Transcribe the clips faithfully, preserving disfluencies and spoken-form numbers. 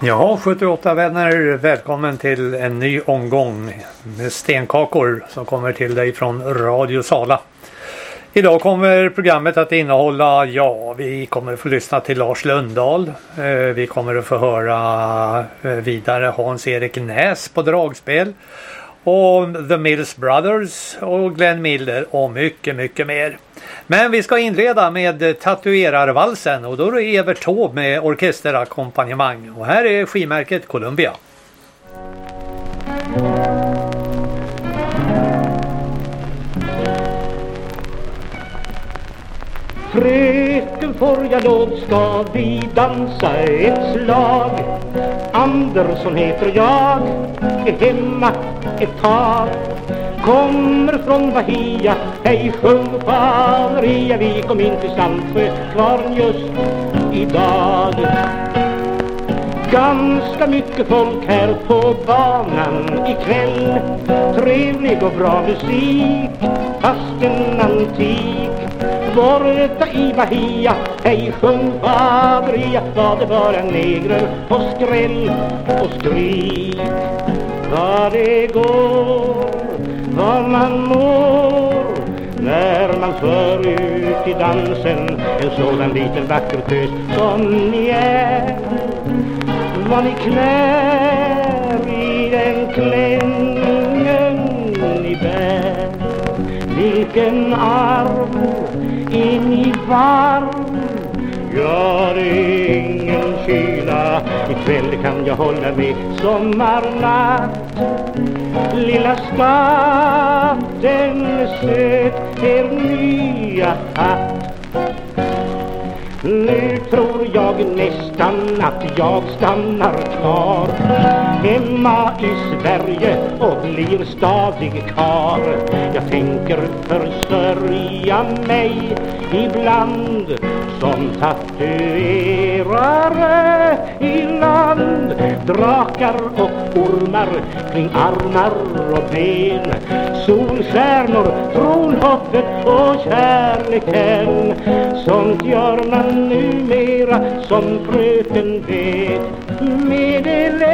Ja, sjuttioåtta vänner, välkommen till en ny omgång med stenkakor som kommer till dig från Radio Sala. Idag kommer programmet att innehålla, ja, vi kommer att få lyssna till Lars Lundahl. Vi kommer att få höra vidare Hans-Erik Näs på dragspel. Och The Mills Brothers och Glenn Miller och mycket, mycket mer. Men vi ska inleda med Tatuerarvalsen och då är det Evert Taube med orkesterakkompanjemang. Och här är skivmärket Columbia. Fröken får jag lov, ska vi dansa ett slag. Andersson heter jag, är hemma ett tag. Kommer från Bahia, hej sjung Maria. Vi kom in till Sandsjö, kvarn just idag. Ganska mycket folk här på banan ikväll. Trevlig och bra musik, fast en antik. Borta i Bahia, hej sjung Maria. Var det bara negrer och skräll och skrik. Vad det går, vad man mår när man för ut i dansen en sådan liten vacker tös som ni är. Vad ni klär i den klängen ni bär. Vilken arm in i varm. Ja, det är ingen kyla. Ikväll kan jag hålla med sommarnatt. Lilla skatten söt er nya hatt. Nu tror jag nästan att jag stannar kvar hemma i Sverige och blir stadig kar. Jag tänker försörja mig ibland som tatuerare i land. Drakar och ormar kring armar och ben. Solstjärnor, tronhoppet och kärleken. Sånt gör man numera som fröken vet med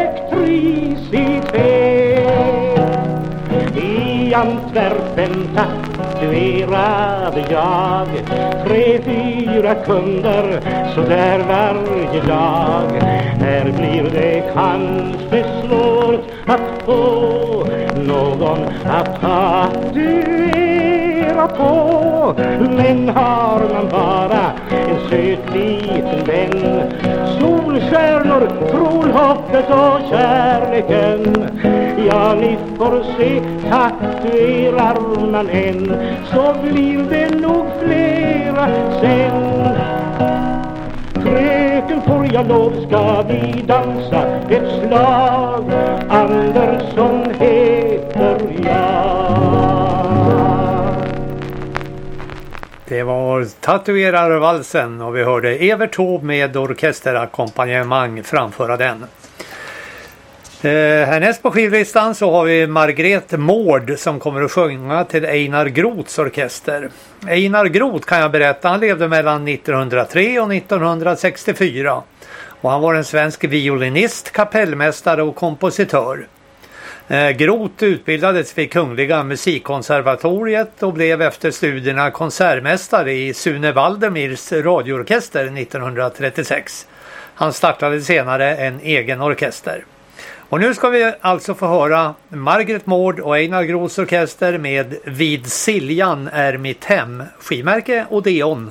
elektricitet. I Antwerpen tatuerade jag tre, fyra kunder så där varje dag. Här blir det kanske svårt att få någon att tatuera på. Men har man bara en söt liten vän, solstjärnor, trolhoppet och kärleken, ja, ni får se, tatuerar man en så blir det nog flera sen. Fröken får jag lov, ska vi dansa ett slag. Andersson heter jag. Det var Tatuerarvalsen och vi hörde Evert Taube med orkesterakkompanjemang framföra den. Eh, härnäst på skivlistan så har vi Margret Mård som kommer att sjunga till Einar Groths orkester. Einar Groth kan jag berätta, han levde mellan nittonhundratre och nittonhundrasextiofyra och han var en svensk violinist, kapellmästare och kompositör. Eh, Groth utbildades vid Kungliga musikkonservatoriet och blev efter studierna konsertmästare i Sune Waldemirs radioorkester nittonhundratrettiosex. Han startade senare en egen orkester. Och nu ska vi alltså få höra Margret Mård och Einar Groths orkester med Vid Siljan är mitt hem, skivmärke Odeon.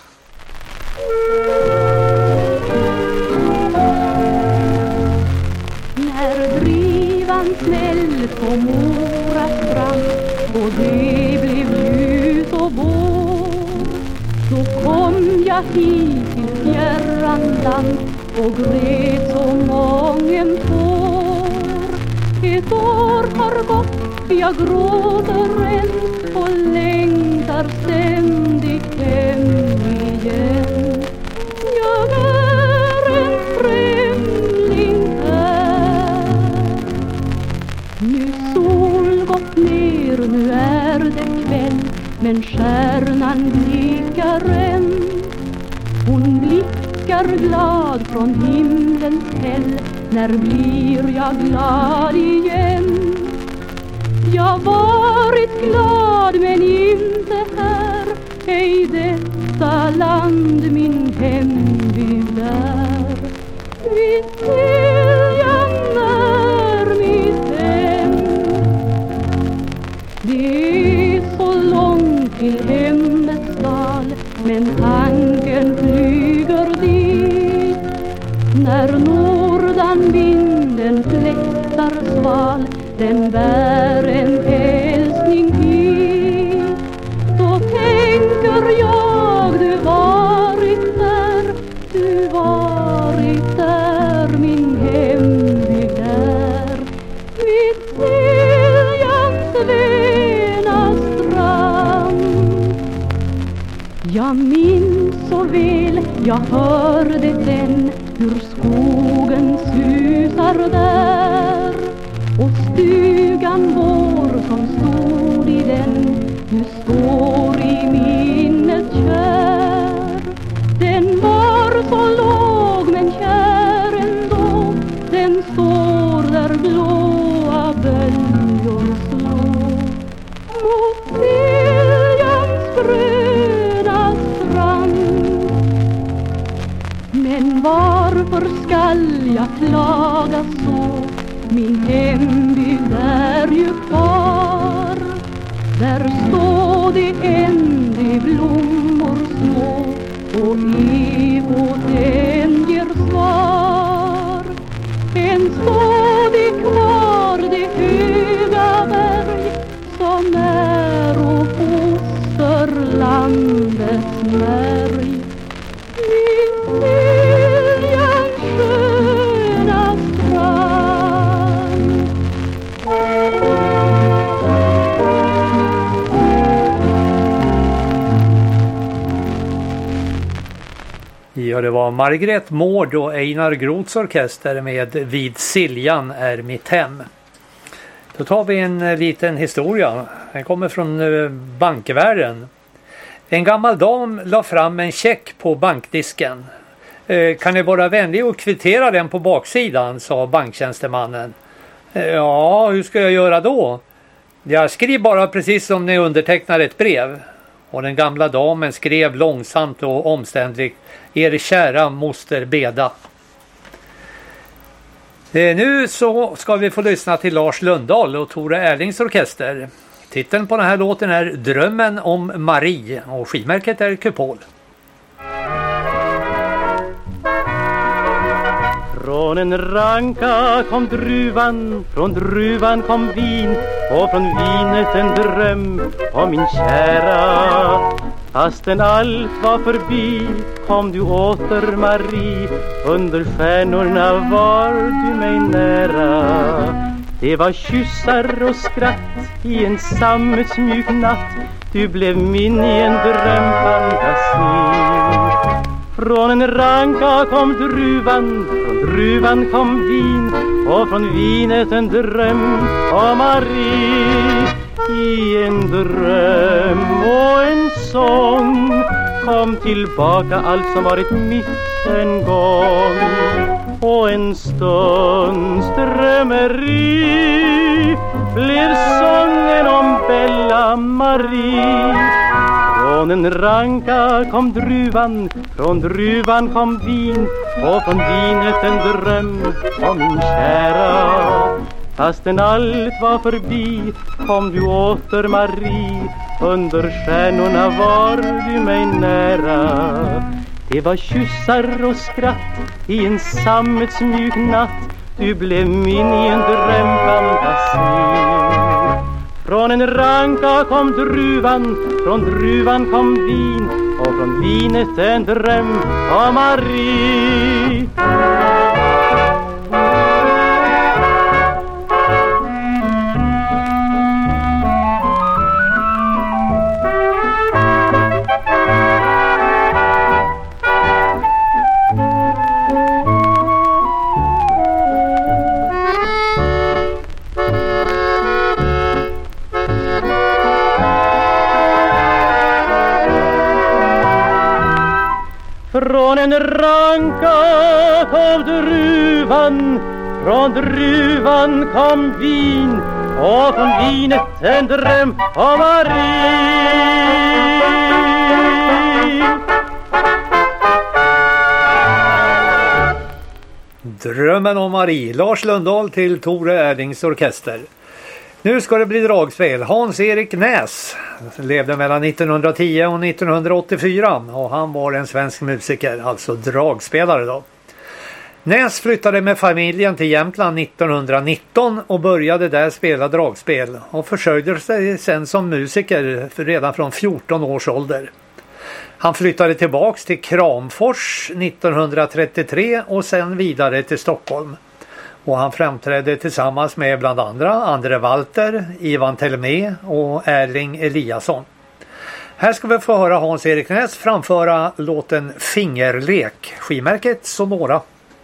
När drivan smäll på Mora strand och det blev ljus och vår, så kom jag hit till fjärran land och grät så mången tår. Ett år har gått, jag gråter än och längtar ständigt hem igen. Jag är en främling här. Nu sol gått ner, nu är det kväll, men stjärnan blickar än. Hon blickar blickar glad från himlens häll. När blir jag glad igen? Jag varit glad men inte här, ej detta land min hembygd är. Vid Siljan är mitt hem. Det är så långt till hemmets dal, men tanken flyger dit. När nordanvinden fläktar sval, den bär en hälsning hit. Då tänker jag, du varit där, du varit där, min hembygd är. Vid Siljans vena strand. Jag minns så väl, jag hörde den, hur skogen susar där. Och stugan vår som stod i den, nu står i minnet kär. Den var så låg men kär ändå, den står där blåa böljor slår mot Siljans gröna strand. Men varför skall jag klaga så? Min hembygd är ju kvar. Där står det än de blommor små, och Evo den ger svar. Än står det kvar det höga berg som är och fosterlandets märg. Vid Siljans sköna strand. Ja, det var Margret Mård och Einar Groths orkester med Vid Siljan är mitt hem. Då tar vi en liten historia. Den kommer från bankvärlden. En gammal dam la fram en check på bankdisken. Kan ni vara vänlig och kvittera den på baksidan, sa banktjänstemannen. Ja, hur ska jag göra då? Jag skriver bara precis som ni undertecknar ett brev. Och den gamla damen skrev långsamt och omständligt: er kära moster Beda. Nu så ska vi få lyssna till Lars Lundahl och Tore Erlings orkester. Titeln på den här låten är Drömmen om Marie och skivmärket är Kupol. Från en ranka kom druvan, från druvan kom vin, och från vinet en dröm om min kära. Fastän allt var förbi kom du åter, Marie, under stjärnorna var du mig nära. Det var kyssar och skratt i en sammetsmjuk natt, du blev min i en drömfantasi. Från en ranka kom druvan, från druvan kom vin, och från vinet en dröm om Marie. I en dröm och en sång kom tillbaka allt som varit mitt en gång. Och en stunds drömmeri blev sången om Bella Marie. Från en ranka kom druvan, från druvan kom vin, och från vinet en dröm om min kära. Fastän allt var förbi kom du åter, Marie, under stjärnorna var du mig nära. Det var kyssar och skratt i en sammetsmjuk natt, du blev min i en drömfantasi. Från en ranka kom druvan, från druvan kom vin, och från vinet en dröm om Marie. Från en ranka av druvan, från druvan kom vin, och från vinet en dröm om Marie. Drömmen om Marie, Lars Lundahl till Tore Erdings orkester. Nu ska det bli dragspel. Hans-Erik Näs levde mellan nittonhundratio och nittonhundraåttiofyra och han var en svensk musiker, alltså dragspelare då. Näs flyttade med familjen till Jämtland nittonhundranitton och började där spela dragspel och försörjde sig sen som musiker redan från fjorton års ålder. Han flyttade tillbaks till Kramfors nittonhundratrettiotre och sen vidare till Stockholm. Och han framträdde tillsammans med bland andra Andre Walter, Ivan Telmé och Erling Eliasson. Här ska vi få höra Hans-Erik Näs framföra låten Fingerlek, skivmärket Sonora.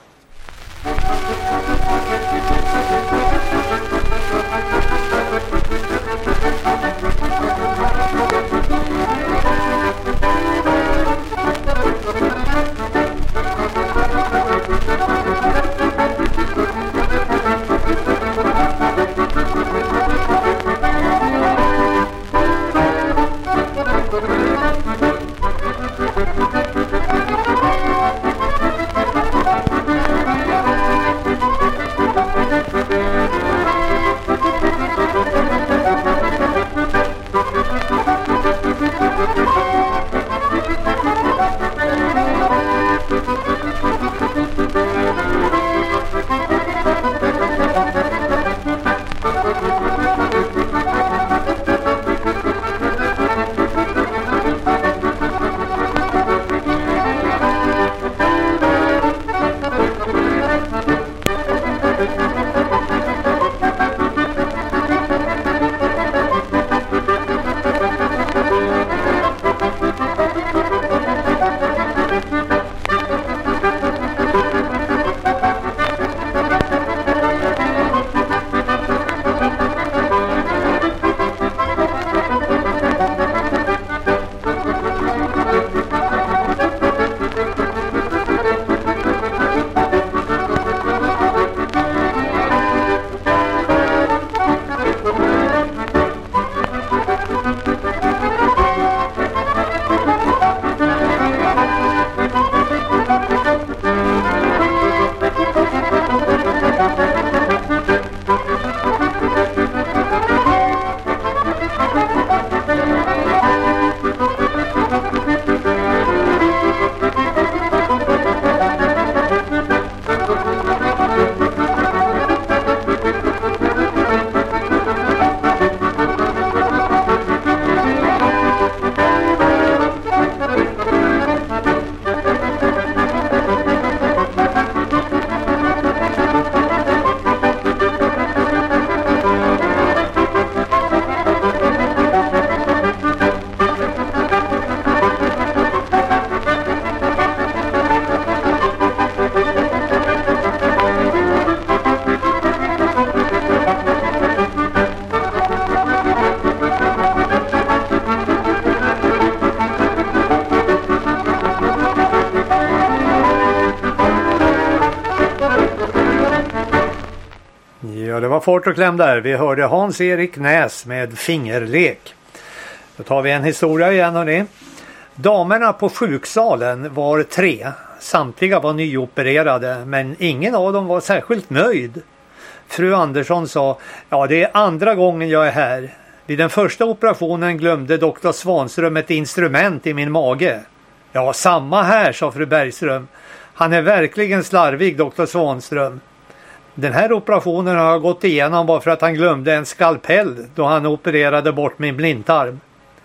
Ja, det var fort och kläm där. Vi hörde Hans-Erik Näs med Fingerlek. Då tar vi en historia igen, hörni. Damerna på sjuksalen var tre. Samtliga var nyopererade, men ingen av dem var särskilt nöjd. Fru Andersson sa, ja det är andra gången jag är här. Vid den första operationen glömde doktor Svanström ett instrument i min mage. Ja, samma här, sa fru Bergström. Han är verkligen slarvig, doktor Svanström. Den här operationen har jag gått igenom bara för att han glömde en skalpell då han opererade bort min blindtarm.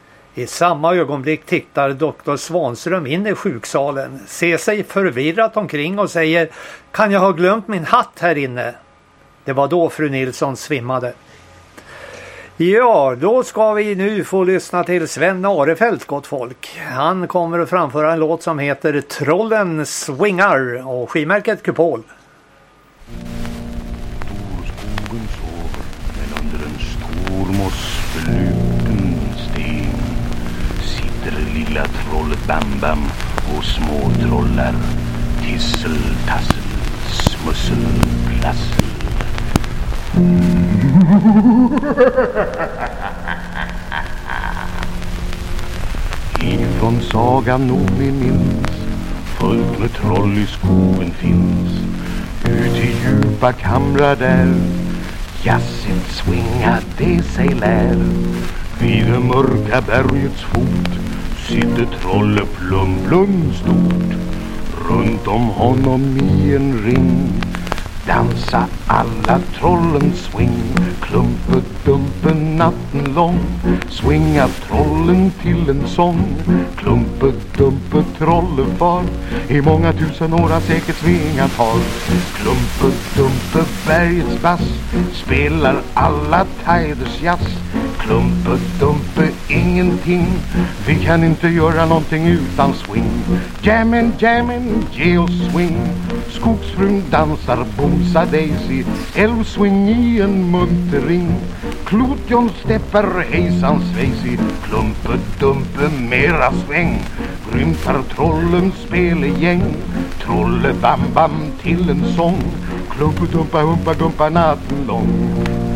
I samma ögonblick tittar doktor Svanström in i sjuksalen, ser sig förvirrat omkring och säger, kan jag ha glömt min hatt här inne? Det var då fru Nilsson svimmade. Ja, då ska vi nu få lyssna till Sven Arefelt, gott folk. Han kommer att framföra en låt som heter Trollen swingar och skivmärket Kupol. Storskogen sover, men under en stor mossbelupen sten sitter lilla trollet Bam Bam och små trollar, tissel, tassel, smussel, plassel. Ifrån sagan nog ni minns, fullt med troll i skogen finns. Ut i djupa kamrar där, jassigt swinga det sig lär. Vid det mörka bergets fot sitter trolle Plum Plum stort. Runt om honom i en ring dansa alla trollen swing. Klumpedumpen natten lång swingar trollen till en sång. Klumpedumpe trollefar i många tusen år har säkert svingat har. Klumpedumpe bergets bass spelar alla tiders jazz. Klumpedumpe ingenting, vi kan inte göra någonting utan swing. Jammin, jammin, ge oss swing. Skogsfrun dansar Bosa Daisy, älvswing i en muntering. Klotjon steppar hejsan svejsi, Klumpedumpe mera sväng. Grymtar trollen spelegäng, trolle bam bam till en sång. Klumpedumpa humpa gumpa natten lång.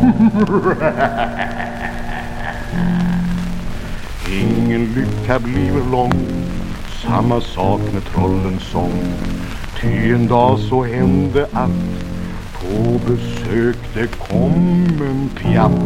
Ingen lycka blir lång, samma sak med trollens sång. Ty en dag så hände att på besök det kom en pjatt.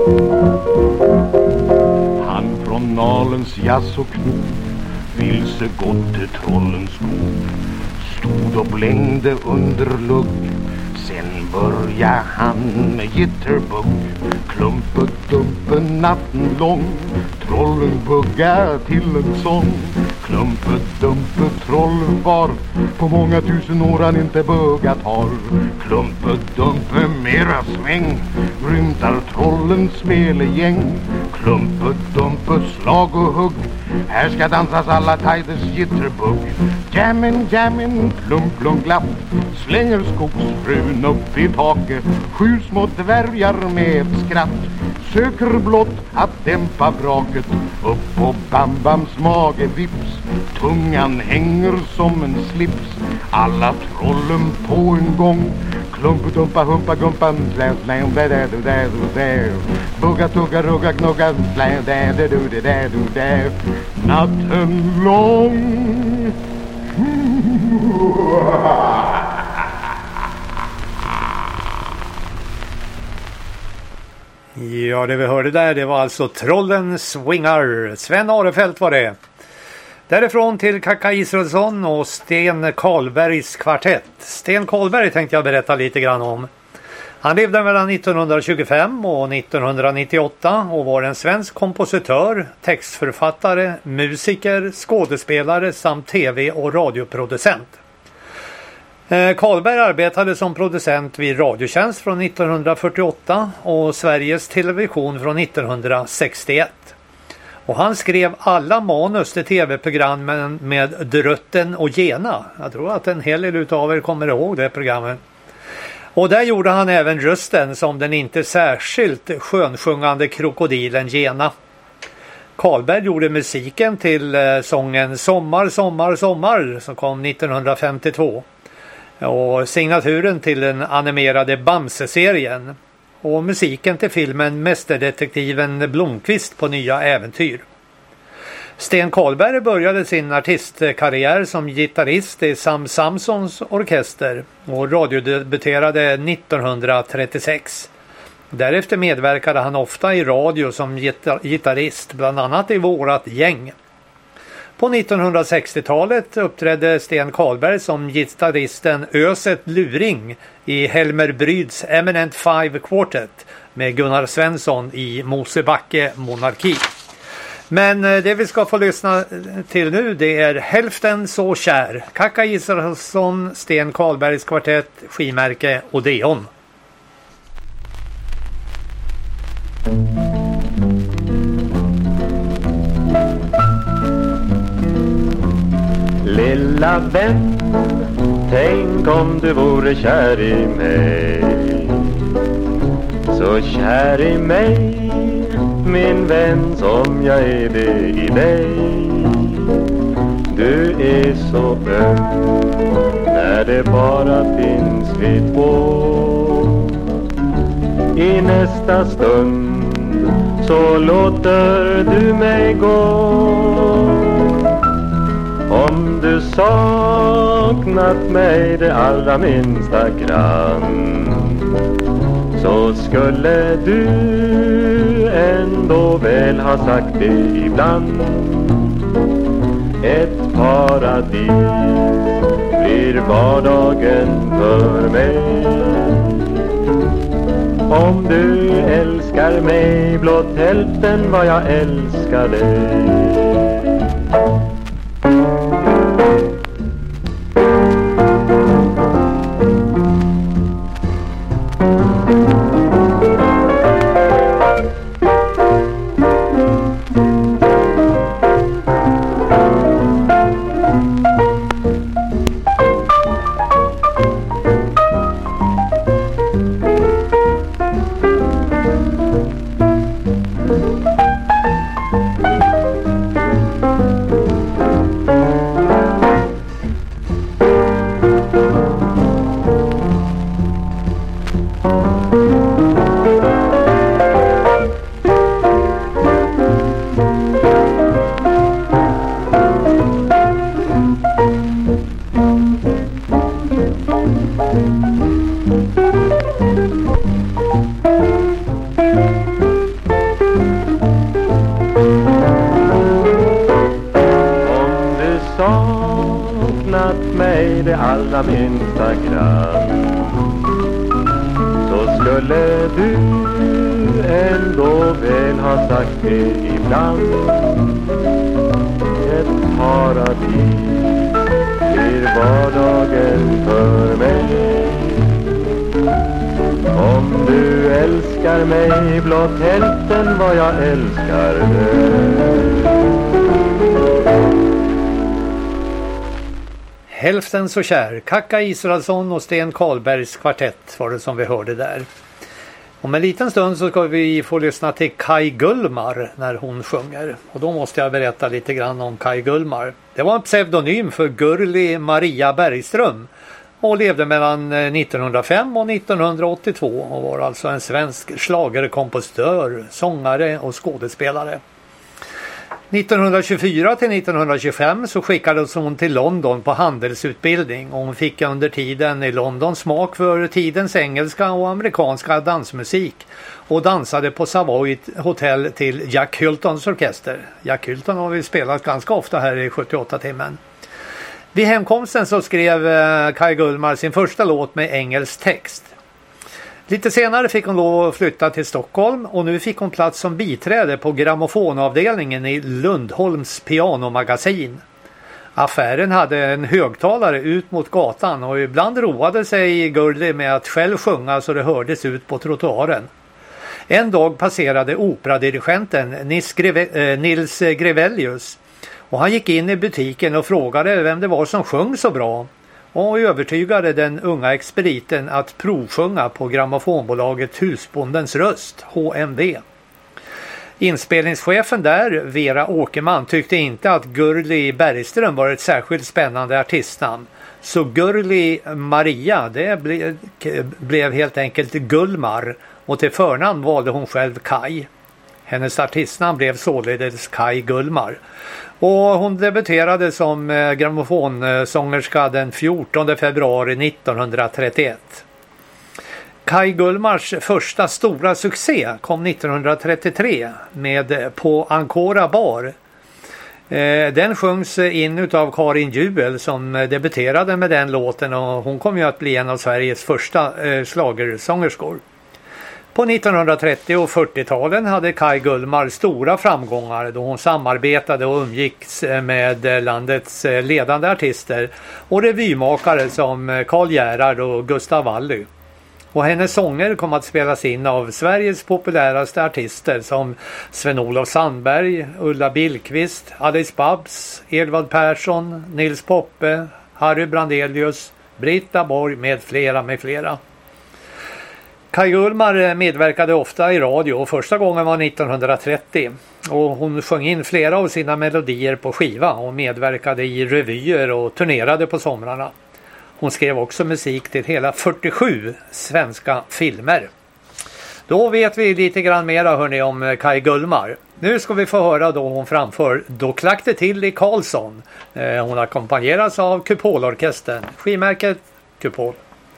Han från Nalens jass och knop vilse gått till trollens skog. Stod och blängde under lugg, sen börja han med jitterbug. Klumpedumpe natten lång, trollen bugga till en sång. Klumpedumpe trollen var, på många tusen år han inte buggat har. Klumpedumpe mera sväng, rymtar trollen smelegäng. Klumpedumpe slag och hugg, här ska dansas alla tiders jitterbug. Jammin, jammin, plump, plump, glapp, slänger skogsfrun upp i taket. Sju små dvärgar med ett skratt söker blott att dämpa braket. Upp på Bambams mage vips, tungan hänger som en slips. Alla trollen på en gång, klumpedumpa, humpa, gumpan, slä, slä, där, där, där, där. Bugga, tugga, rugga, knugga, slä, där, där, där, där, där. Natten lång. Ja, det vi hörde där, det var alltså Trollen Swingar. Sven Arefelt var det. Därifrån till Kaka Israelsson och Sten Karlbergs kvartett. Sten Karlberg tänkte jag berätta lite grann om. Han levde mellan nittonhundratjugofem och nittonhundranittioåtta och var en svensk kompositör, textförfattare, musiker, skådespelare samt tv- och radioproducent. Karlberg arbetade som producent vid Radiotjänst från nittonhundrafyrtioåtta och Sveriges Television från nittonhundrasextioett. Och han skrev alla manus till tv-programmen med Drötten och Gena. Jag tror att en hel del utav er kommer ihåg det programmet. Och där gjorde han även rösten som den inte särskilt skönsjungande krokodilen Gena. Karlberg gjorde musiken till sången Sommar, sommar, sommar som kom nittonhundrafemtiotvå. Och signaturen till den animerade Bamse-serien. Och musiken till filmen Mästerdetektiven Blomqvist på nya äventyr. Sten Karlberg började sin artistkarriär som gitarrist i Sam Samsons orkester och radiodebuterade nittonhundratrettiosex. Därefter medverkade han ofta i radio som gitar- gitarrist, bland annat i Vårat gäng. På nittonhundrasextiotalet uppträdde Sten Karlberg som gitarristen Öset Luring i Helmer Bryds Eminent Five Quartet med Gunnar Svensson i Mosebacke Monarki. Men det vi ska få lyssna till nu, det är Hälften så kär. Kaka Israelsson, Sten Karlbergs kvartett, skimärke Odeon. Lilla vän, tänk om du vore kär i mig. Så kär i mig, min vän, som jag är det i dig. Du är så öm när det bara finns vi två. I nästa stund så låter du mig gå. Om du saknat mig det allra minsta grann, så skulle du ändå väl ha sagt det ibland. Ett paradis blir vardagen för mig. Om du älskar mig blott hälften vad jag älskar dig. Saknat mig det allra minsta grann, så skulle du ändå väl ha sagt det ibland. Ett paradis blir vardagen för mig. Om du älskar mig blott hälften vad jag älskar dig. Hälften så kär, Kaka Israelsson och Sten Karlbergs kvartett var det som vi hörde där. Om en liten stund så ska vi få lyssna till Kaj Gullmar när hon sjunger. Och då måste jag berätta lite grann om Kaj Gullmar. Det var en pseudonym för Gurli Maria Bergström och levde mellan nittonhundrafem och nittonhundraåttiotvå och var alltså en svensk schlagerkompositör, sångare och skådespelare. nittonhundratjugofyra till nittonhundratjugofem så skickades hon till London på handelsutbildning och hon fick under tiden i London smak för tidens engelska och amerikanska dansmusik och dansade på Savoy Hotel till Jack Hyltons orkester. Jack Hylton har vi spelat ganska ofta här i sjuttioåtta-timmen. Vid hemkomsten så skrev Kaj Gullmar sin första låt med engelsk text. Lite senare fick hon lov att flytta till Stockholm och nu fick hon plats som biträde på grammofonavdelningen i Lundholms pianomagasin. Affären hade en högtalare ut mot gatan och ibland roade sig Gurli med att själv sjunga så det hördes ut på trottoaren. En dag passerade operadirigenten Nils Grevelius och han gick in i butiken och frågade vem det var som sjöng så bra. Och övertygade den unga expediten att provsjunga på grammofonbolaget Husbondens röst, H M V. Inspelningschefen där, Vera Åkerman, tyckte inte att Gurli Bergström var ett särskilt spännande artistnamn. Så Gurli Maria, det ble, blev helt enkelt Gullmar och till förnamn valde hon själv Kaj. Hennes artistnamn blev således Kaj Gullmar. Och hon debuterade som grammofonsångerska den fjortonde februari nittonhundratrettioett. Kaj Gullmars första stora succé kom nittonhundratrettiotre med På Ancora Bar. Den sjöngs in utav Karin Juel som debuterade med den låten och hon kom ju att bli en av Sveriges första schlagersångerskor. På nittonhundratrettio- och fyrtiotalen hade Kaj Gullmar stora framgångar då hon samarbetade och umgicks med landets ledande artister och revymakare som Karl Gerhard och Gustav Wally. Och hennes sånger kom att spelas in av Sveriges populäraste artister som Sven-Olof Sandberg, Ulla Billqvist, Alice Babs, Edvard Persson, Nils Poppe, Harry Brandelius, Britta Borg med flera med flera. Kaj Gullmar medverkade ofta i radio och första gången var nittonhundratrettio. Och hon sjöng in flera av sina melodier på skiva och medverkade i revyer och turnerade på somrarna. Hon skrev också musik till hela fyrtiosju svenska filmer. Då vet vi lite grann mera hörni om Kaj Gullmar. Nu ska vi få höra då hon framför Då klack det till i Karlsson. Hon ackompanjeras av Kupolorkestern, skivmärket Kupol.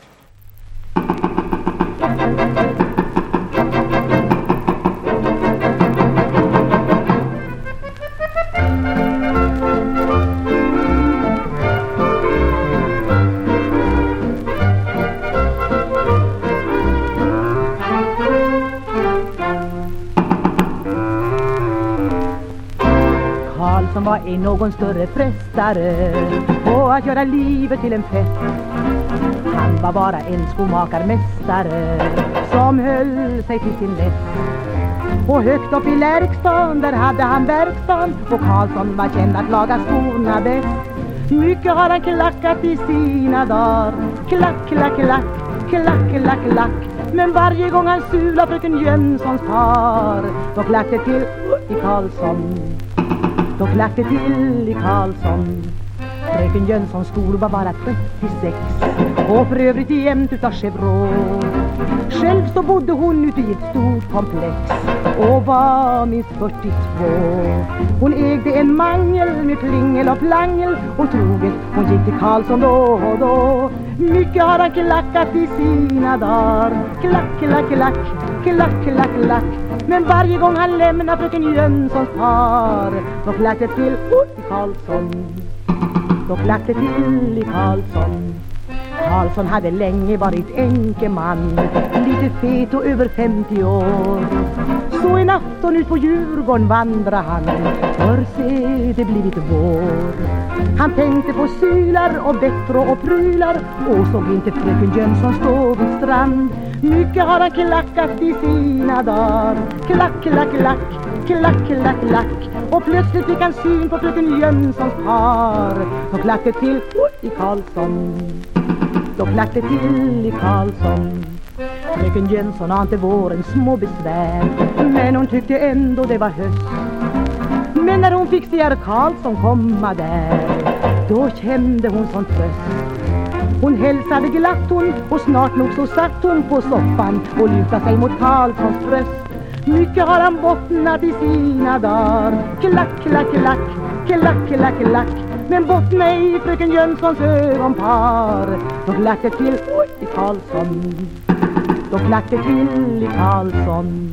Som var en någon större frestare på att göra livet till en fest. Han var bara en skomakarmästare som höll sig till sin läst. Och högt upp i Lärkstan där hade han verkstan, och Karlsson var känd att laga skorna bäst. Mycket har han klackat i sina dagar, klack, klack, klack, klack, klack, klack. Men varje gång han sula fröken Jönssons par, då klack det till i Karlsson. Då klack det till i Karlsson. Fröken Jönssons skor var bara trettiosex, och för övrigt jämt utav Chevron. Själv så bodde hon ute i ett stort komplex och var minst fyrtiotvå. Hon ägde en mangel med plingel och plangel, och troget hon gick till Karlsson då och då. Mycket har han klackat i sina dagar, klack, klack, klack, klack, klack, klack. Men varje gång han lämnar fröken Jönssons par, då klack det till i Karlsson. Då klack det till i Karlsson. Karlsson hade länge varit enkeman, lite fet och över femtio år. Så en afton ut på Djurgården vandra han, för se det blivit vår. Han tänkte på sylar och bättre och prylar, och såg inte fröken Jönsson stå vid strand. Mycket har han klackat i sina dagar, klack, klack, klack, klack, klack, klack. Och plötsligt fick han syn på fröken Jönssons par, då klack det till i Karlsson. Då klack det till i Karlsson. Fröken Jönsson har inte våren små besvär, men hon tyckte ändå det var höst. Men när hon fick se herr Karlsson komma där, då kände hon sån tröst. Hon hälsade glatt hon, och snart nog så satt hon på soffan och lutade sig mot Karlssons bröst. Mycket har han bottnat i sina dagar, klack, klack, klack, klack, klack, klack. Men bottna i fröken Jönssons ögonpar, då klack det till i Karlsson. Då klack det till i Karlsson.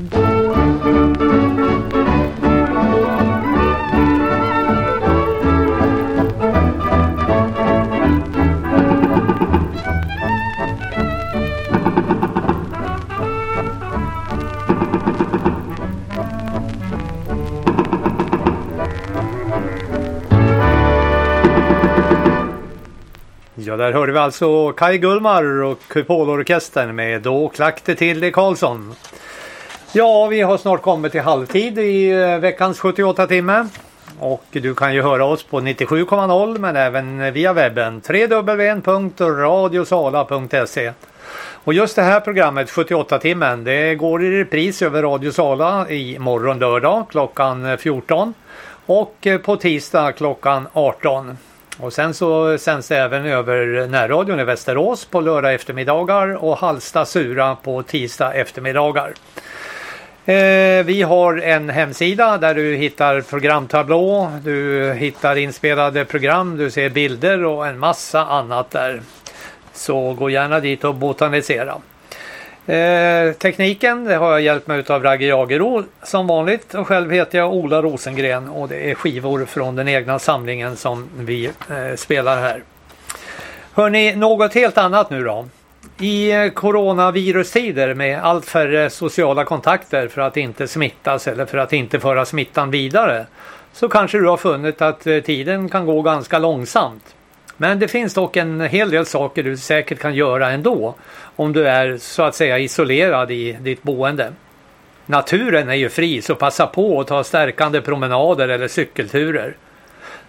Ja, där hörde vi alltså Kaj Gullmar och Kupolorkestern med Då klack det till i Karlsson. Ja, vi har snart kommit till halvtid i veckans sjuttioåtta timme. Och du kan ju höra oss på nittiosju komma noll, men även via webben w w w punkt radiosala punkt se. Och just det här programmet sjuttioåtta timmen, det går i repris över Radio Sala i morgon lördag klockan fjorton och på tisdag klockan arton. Och sen så sänds det även över närradion i Västerås på lördag eftermiddagar och Hallsta Sura på tisdag eftermiddagar. Eh, vi har en hemsida där du hittar programtablå, du hittar inspelade program, du ser bilder och en massa annat där. Så gå gärna dit och botanisera. Eh, tekniken, det har jag hjälpt mig av Ragge Jagero som vanligt, och själv heter jag Ola Rosengren och det är skivor från den egna samlingen som vi eh, spelar här. Hörrni, något helt annat nu då. I eh, coronavirustider med allt färre sociala kontakter för att inte smittas eller för att inte föra smittan vidare, så kanske du har funnit att eh, tiden kan gå ganska långsamt. Men det finns dock en hel del saker du säkert kan göra ändå om du är så att säga isolerad i ditt boende. Naturen är ju fri, så passa på att ta stärkande promenader eller cykelturer.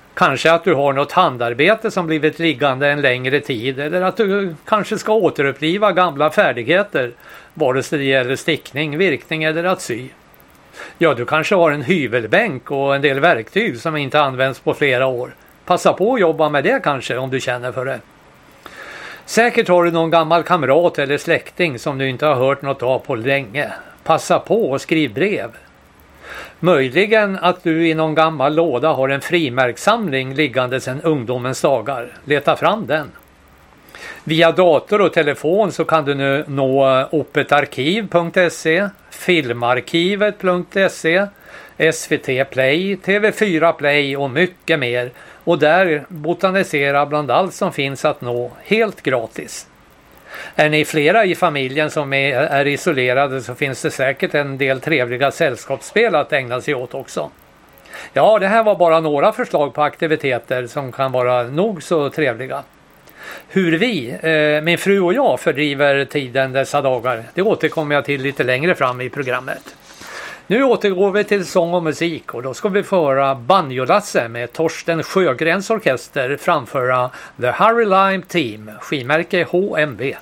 Kanske att du har något handarbete som blivit liggande en längre tid, eller att du kanske ska återuppliva gamla färdigheter, vare sig det gäller stickning, virkning eller att sy. Ja, du kanske har en hyvelbänk och en del verktyg som inte används på flera år. Passa på att jobba med det kanske om du känner för det. Säkert har du någon gammal kamrat eller släkting som du inte har hört något av på länge. Passa på och skriv brev. Möjligen att du i någon gammal låda har en frimärkssamling liggande sedan ungdomens dagar. Leta fram den. Via dator och telefon så kan du nu nå opetarkiv punkt se, filmarkivet punkt se, S V T Play, T V fyra Play och mycket mer. Och där botanisera bland allt som finns att nå helt gratis. Är ni flera i familjen som är, är isolerade så finns det säkert en del trevliga sällskapsspel att ägna sig åt också. Ja, det här var bara några förslag på aktiviteter som kan vara nog så trevliga. Hur vi, eh, min fru och jag, fördriver tiden dessa dagar, det återkommer jag till lite längre fram i programmet. Nu återgår vi till sång och musik och då ska vi få höra Banjolasse med Torsten Sjögrens orkester framföra The Harry Lime Team, skimärke H M V.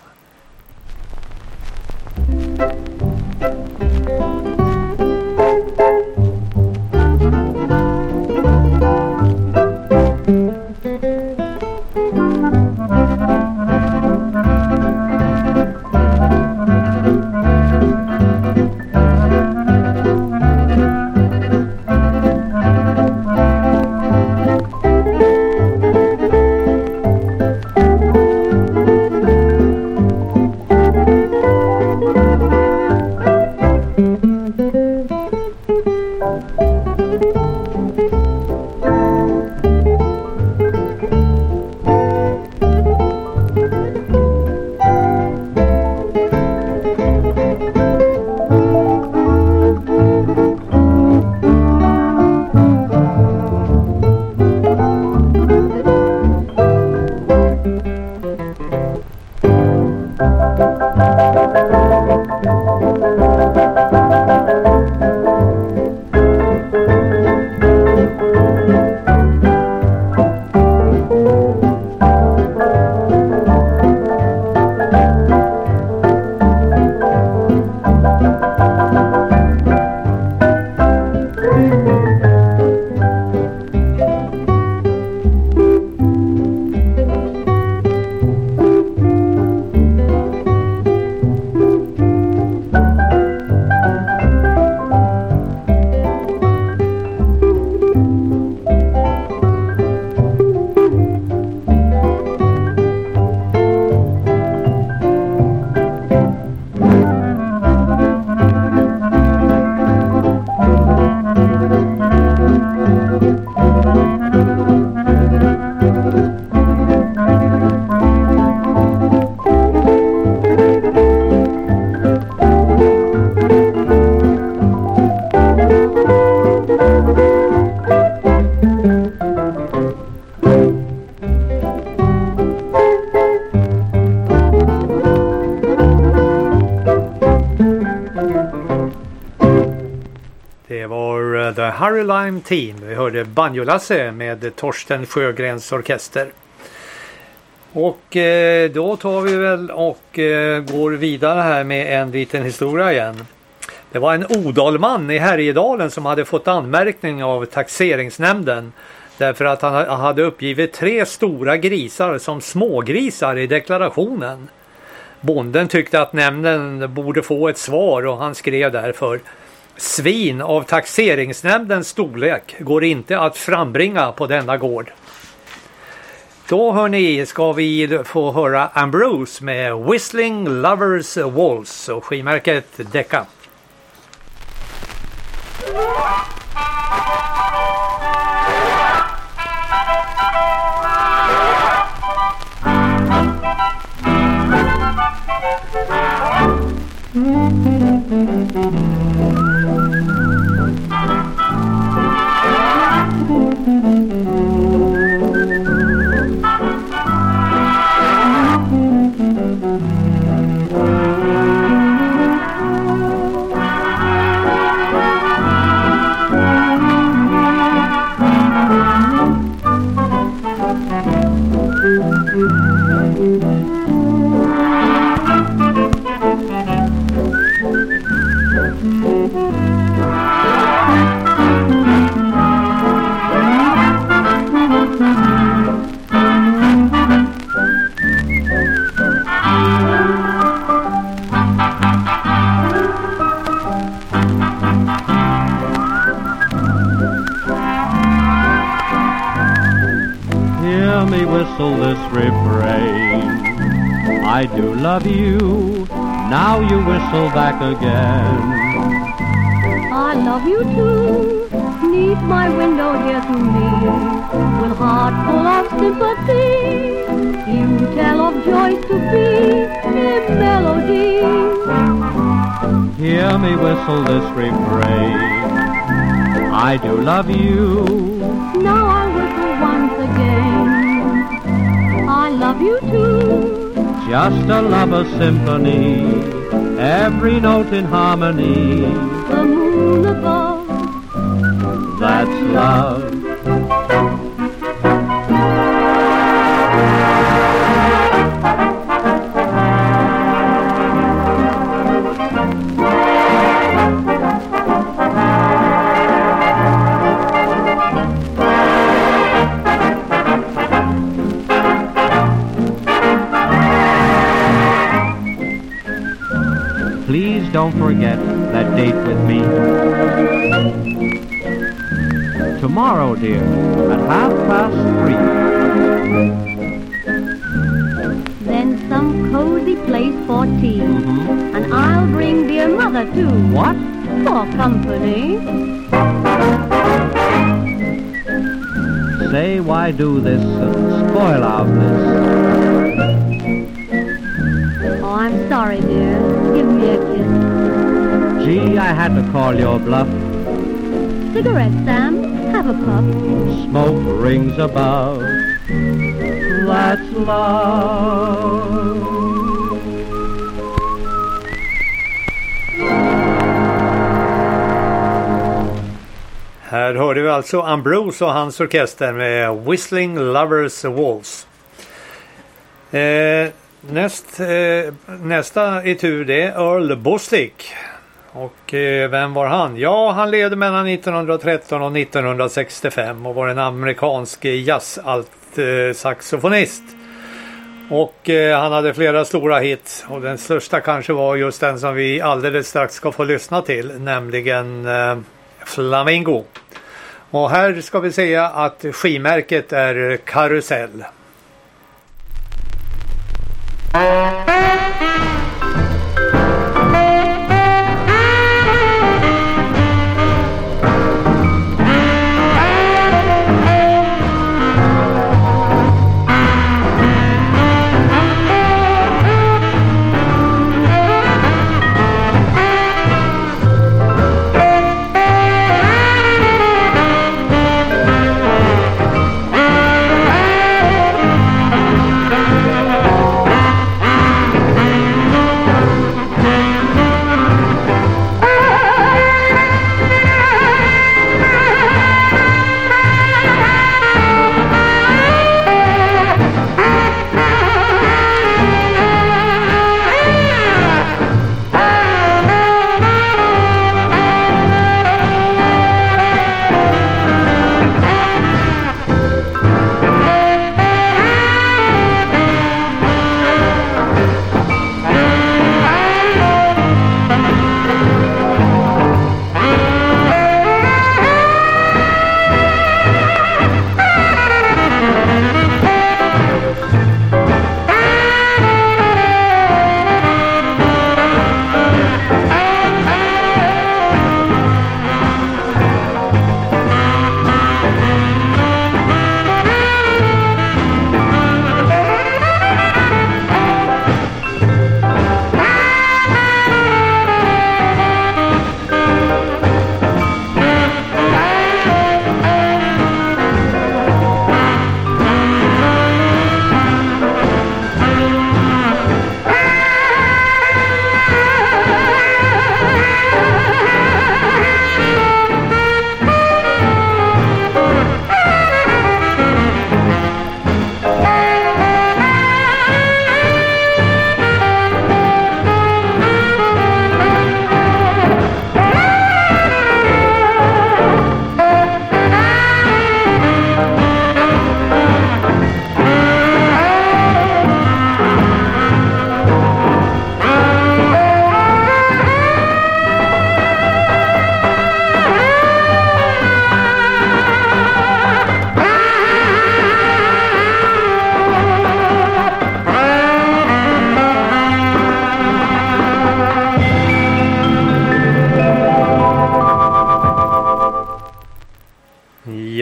Harry Lime Team. Vi hörde Banjolasse med Torsten Sjögrens orkester. Och eh, då tar vi väl och eh, går vidare här med en liten historia igen. Det var en odalman i Härjedalen som hade fått anmärkning av taxeringsnämnden därför att han hade uppgivit tre stora grisar som smågrisar i deklarationen. Bonden tyckte att nämnden borde få ett svar och han skrev därför: svin av taxeringsnämndens storlek går inte att frambringa på denna gård. Då hörni ska vi få höra Ambrose med Whistling Lovers Waltz och skimärket Decca. whistle this refrain. I do love you, now you whistle back again. I love you too, neath my window here to me, with heart full of sympathy, you tell of joys to be a melody. Hear me whistle this refrain. I do love you, now I'll whistle once again. I love you too, just a lover's symphony, every note in harmony. the moon above, That's love. Please don't forget that date with me. Tomorrow, dear, at half past three. then some cozy place for tea, Mm-hmm. and I'll bring dear mother too. What? For company. Say, why do this? Uh, spoil our bliss. Oh, I'm sorry, dear. Give me a kiss. Gee, I had to call your bluff. Cigarette, Sam. Have a puff. Smoke rings above. That's love. Här hörde vi alltså Ambrose och hans orkester med Whistling Lovers Waltz. Eh, näst, eh, nästa i tur det är Earl Bostic. Och eh, vem var han? Ja, han levde mellan nittonhundratretton och nittonhundrasextiofem och var en amerikansk jazz-alt-saxofonist. Och eh, han hade flera stora hits, och den största kanske var just den som vi alldeles strax ska få lyssna till, nämligen eh, Flamingo. Och här ska vi säga att skimärket är Karusell.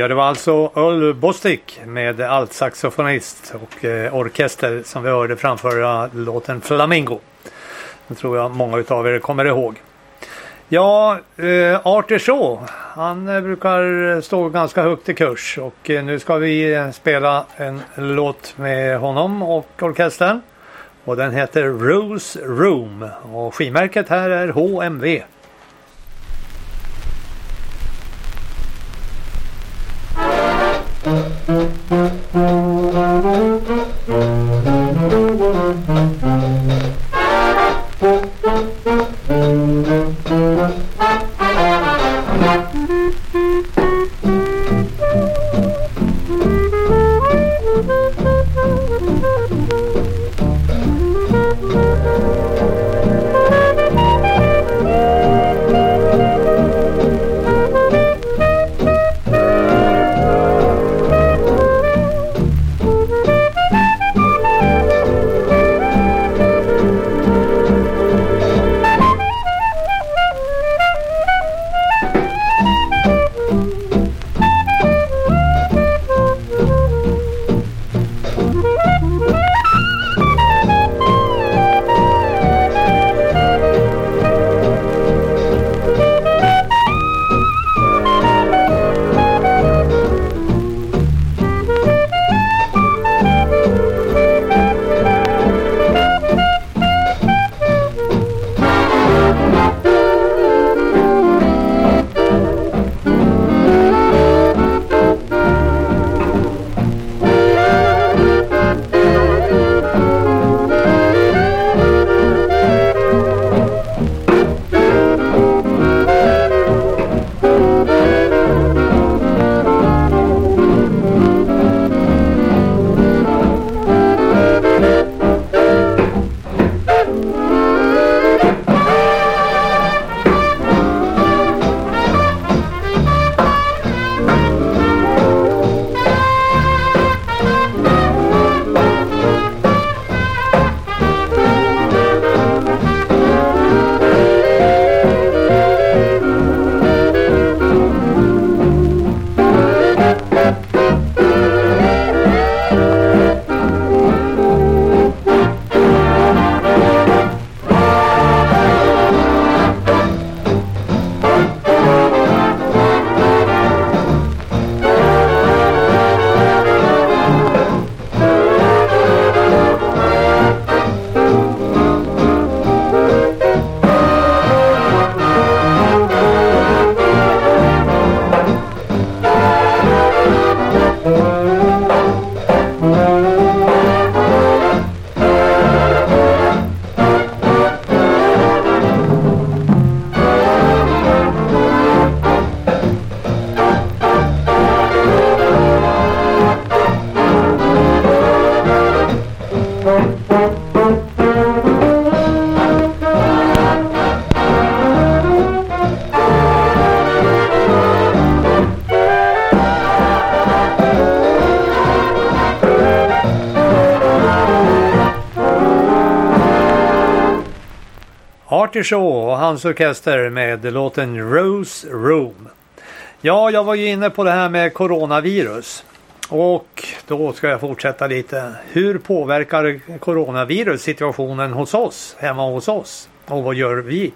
Ja, det var alltså Earl Bostic med altsaxofonist och eh, orkester som vi hörde framföra låten Flamingo. Det tror jag många utav er kommer ihåg. Ja, eh, Artie Shaw, han eh, brukar stå ganska högt i kurs och eh, nu ska vi eh, spela en låt med honom och orkestern. Och den heter Rose Room och skivmärket här är H M V. Artie Shaw och hans orkester med låten Rose Room. Ja, jag var ju inne på det här med coronavirus. Och då ska jag fortsätta lite. Hur påverkar coronavirus situationen hos oss, hemma hos oss? Och vad gör vi?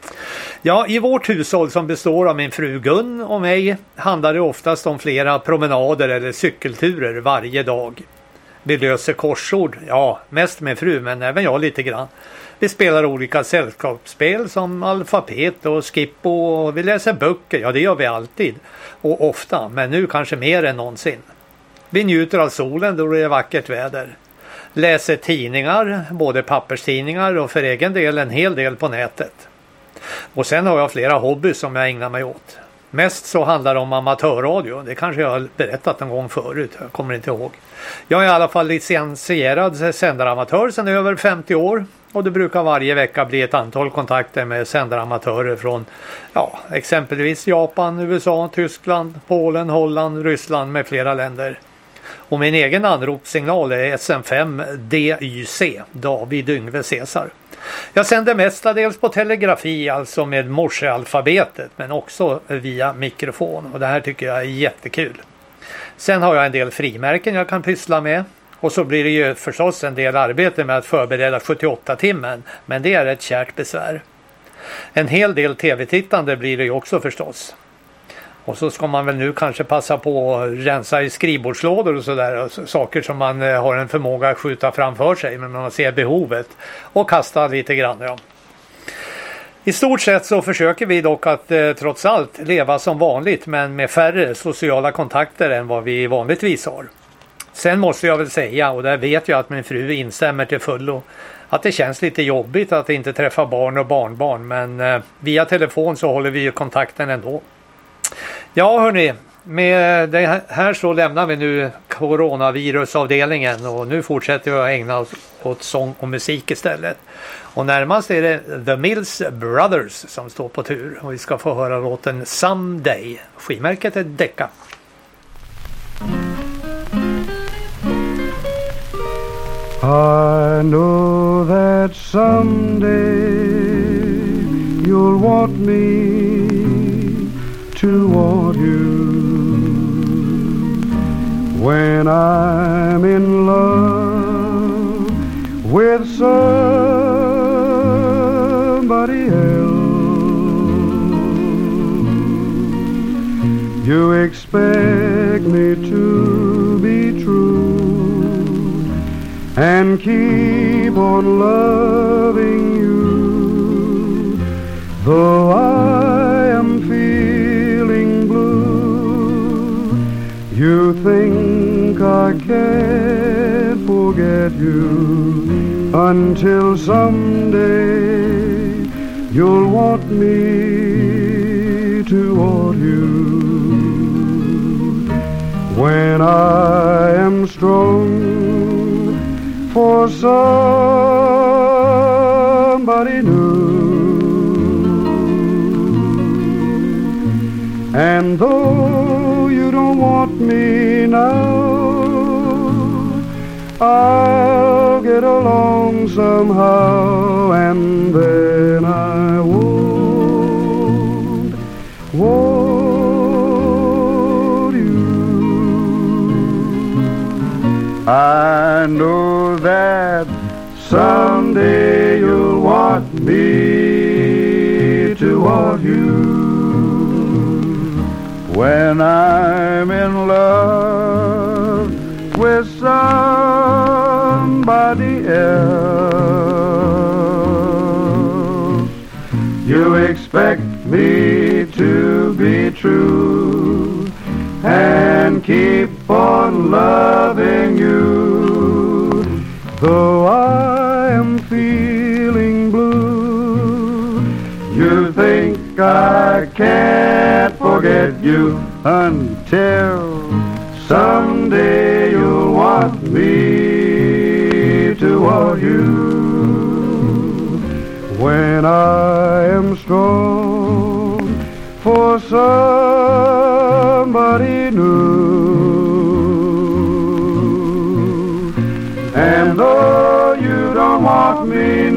Ja, i vårt hushåll som består av min fru Gun och mig handlar det oftast om flera promenader eller cykelturer varje dag. Vi löser korsord, ja, mest med fru men även jag lite grann. Vi spelar olika sällskapsspel som alfabet och skippo och vi läser böcker, ja det gör vi alltid. Och ofta, men nu kanske mer än någonsin. Vi njuter av solen då det är vackert väder. Läser tidningar, både papperstidningar och för egen del en hel del på nätet. Och sen har jag flera hobbys som jag ägnar mig åt. Mest så handlar det om amatörradio. Det kanske jag har berättat en gång förut. Jag kommer inte ihåg. Jag är i alla fall licensierad sändaramatör sedan över femtio år. Och det brukar varje vecka bli ett antal kontakter med sändaramatörer från ja, exempelvis Japan, U S A, Tyskland, Polen, Holland, Ryssland med flera länder. Och min egen anropssignal är S M fem D Y C, David Yngve Caesar. Jag sänder mestadels på telegrafi, alltså med morsealfabetet, men också via mikrofon. Och det här tycker jag är jättekul. Sen har jag en del frimärken jag kan pyssla med. Och så blir det ju förstås en del arbete med att förbereda sjuttioåtta timmen. Men det är ett kärt besvär. En hel del tv-tittande blir det ju också förstås. Och så ska man väl nu kanske passa på att rensa i skrivbordslådor och sådär. Saker som man har en förmåga att skjuta framför sig. Men man ser behovet. Och kasta lite grann, ja. I stort sett så försöker vi dock att eh, trots allt leva som vanligt. Men med färre sociala kontakter än vad vi vanligtvis har. Sen måste jag väl säga, och där vet jag att min fru instämmer till fullo, att det känns lite jobbigt att inte träffa barn och barnbarn. Men eh, via telefon så håller vi ju kontakten ändå. Ja hörni, med det här så lämnar vi nu coronavirusavdelningen och nu fortsätter vi att ägna oss åt sång och musik istället. Och närmast är det The Mills Brothers som står på tur och vi ska få höra låten Someday. Skivmärket är Decca. I know that someday you'll want me to want you when I'm in love with somebody else. You expect me to be true and keep on loving you, though I am feeling blue. You think I can't forget you until someday you'll want me to want you. When I am strong for somebody new, and though you don't want me now, I'll get along somehow, and then I won't want you. I know that someday you'll want me to want you when I'm in love with somebody else. You expect me to be true and keep on loving you, though I am feeling blue. You think I can't forget you until someday you'll want me to want you. When I am strong for somebody new, and though you don't want me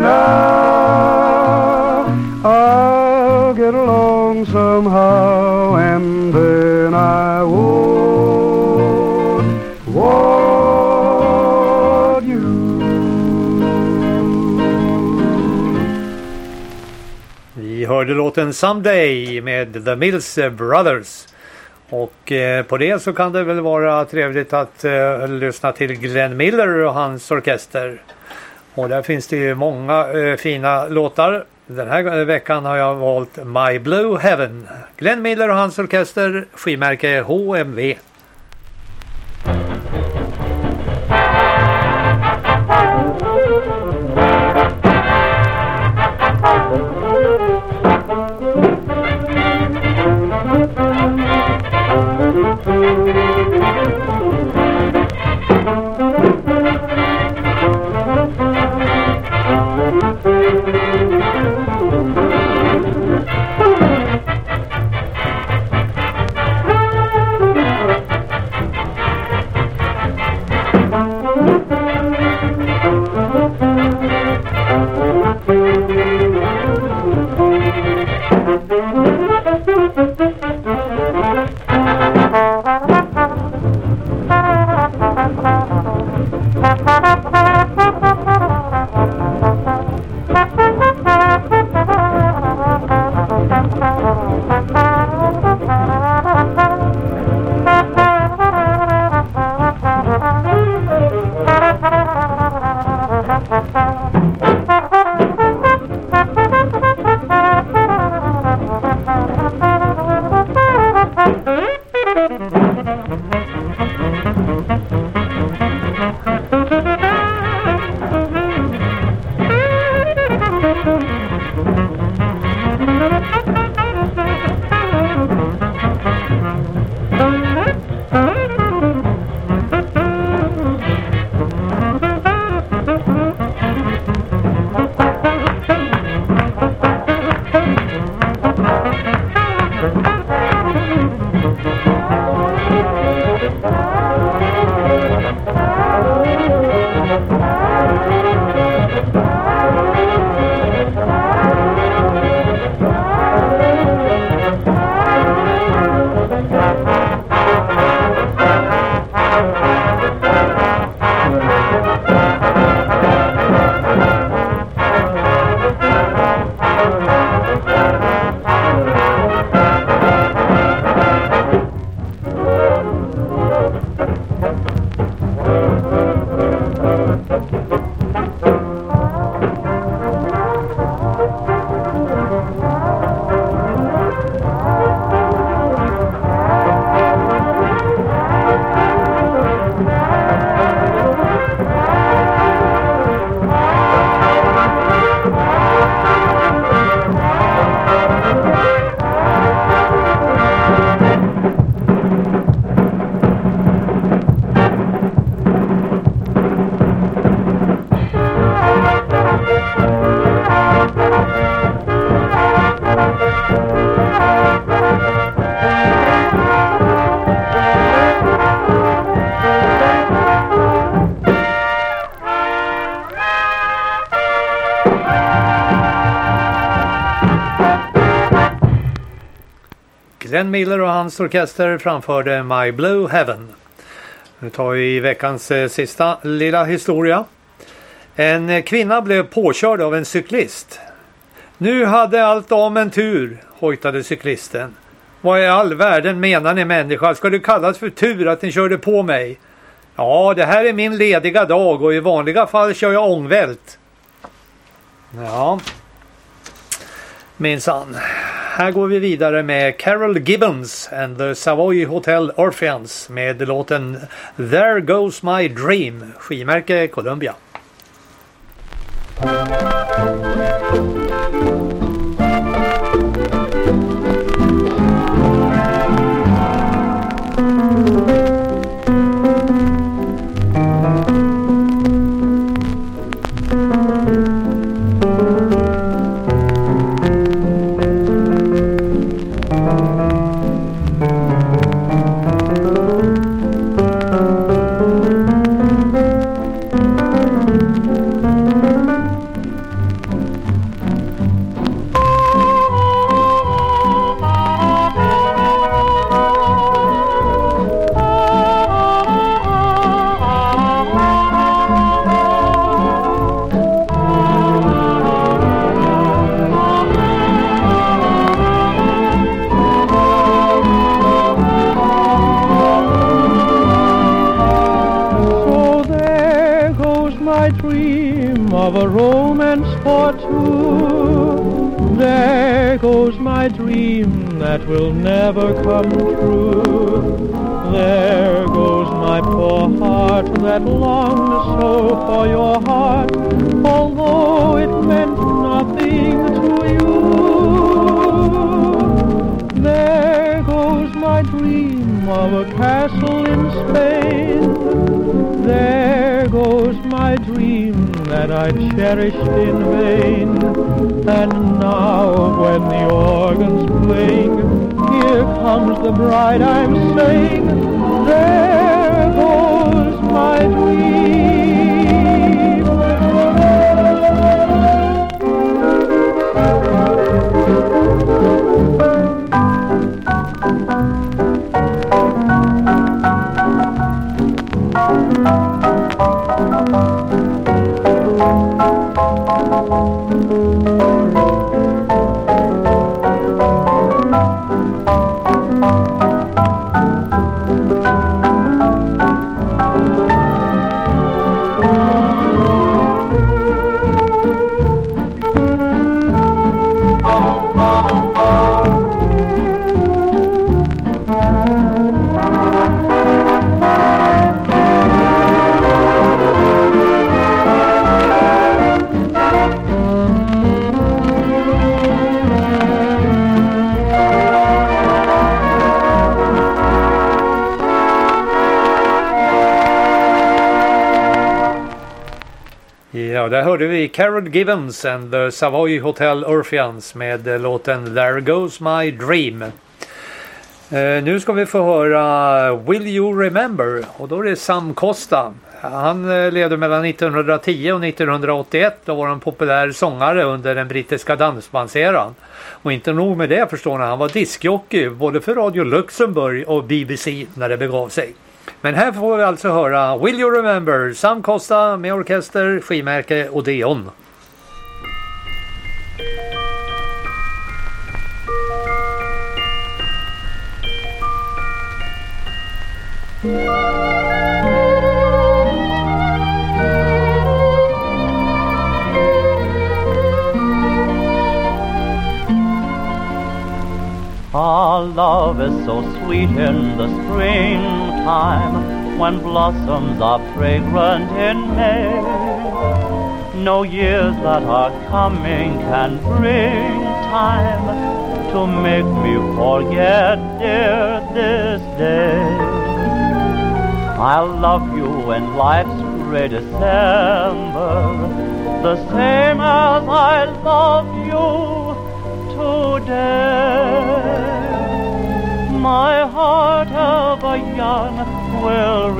now, I'll get along somehow, and then I won't want you. Vi hörde låten Someday med The Mills Brothers. Och eh, på det så kan det väl vara trevligt att eh, lyssna till Glenn Miller och hans orkester. Och där finns det ju många eh, fina låtar. Den här veckan har jag valt My Blue Heaven. Glenn Miller och hans orkester, skivmärke H M V. Glenn Miller och hans orkester framförde My Blue Heaven. Nu tar vi veckans eh, sista lilla historia. En eh, kvinna blev påkörd av en cyklist. Nu hade allt om en tur, hojtade cyklisten. Vad i all världen menar ni människa? Ska det kallas för tur att ni körde på mig? Ja, det här är min lediga dag och i vanliga fall kör jag ångvält. Ja, minsann. Här går vi vidare med Carol Gibbons and the Savoy Hotel Orpheans med låten There Goes My Dream, skivmärke Columbia. Of a romance for two. There goes my dream that will never come true. There goes my poor heart that longed so for your heart, although it meant nothing to you. There goes my dream of a castle in Spain. There goes my dream that I cherished in vain. And now when the organ's playing, here comes the bride I'm saying, there goes my dream. Ja, där hörde vi Carol Gibbons and the Savoy Hotel Orpheans med låten There Goes My Dream. Eh, nu ska vi få höra Will You Remember, och då är det Sam Costa. Han eh, levde mellan nittonhundratio och nittonhundraåttioett och var en populär sångare under den brittiska dansbandseran. Och inte nog med det, förstår ni, han var diskjockey både för Radio Luxemburg och B B C när det begav sig. Men här får vi alltså höra Will You Remember, Sam Costa med orkester, skivmärke Odeon. Our love is so sweet in the springtime, when blossoms are fragrant in May. No years that are coming can bring time to make me forget, dear, this day. I'll love you in life's gray December, the same as I loved you today. My heart ever young will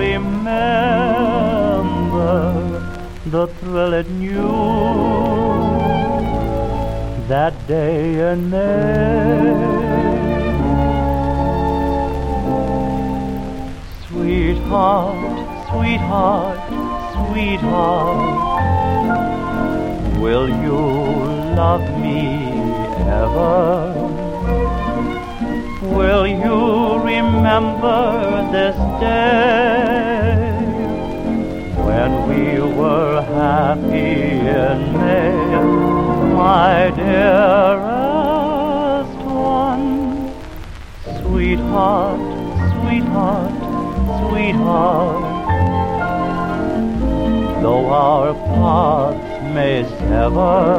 remember the thrill it knew, that day in May. Sweetheart, sweetheart, sweetheart, will you love me ever? Will you remember this day when we were happy in May, my dearest one? Sweetheart, sweetheart, sweetheart, though our paths may sever,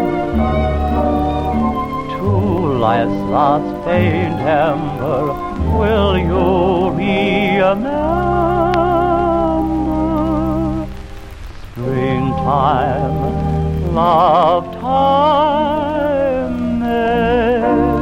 to life's last faint ember, will you remember springtime, love time, May?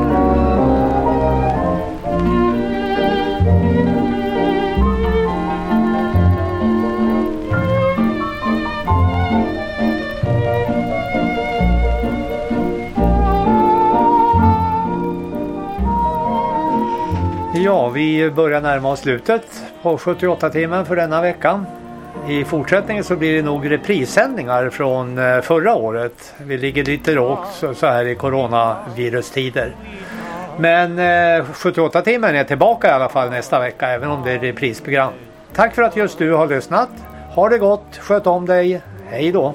Ja, vi börjar närma oss slutet på sjuttioåtta timmen för denna veckan. I fortsättningen så blir det nog reprissändningar från förra året. Vi ligger lite lågt så här i coronavirustider. Men eh, sjuttioåtta timmen är tillbaka i alla fall nästa vecka, även om det är reprisprogram. Tack för att just du har lyssnat. Ha det gott, sköt om dig. Hej då!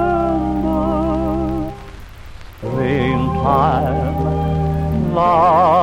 Springtime, love.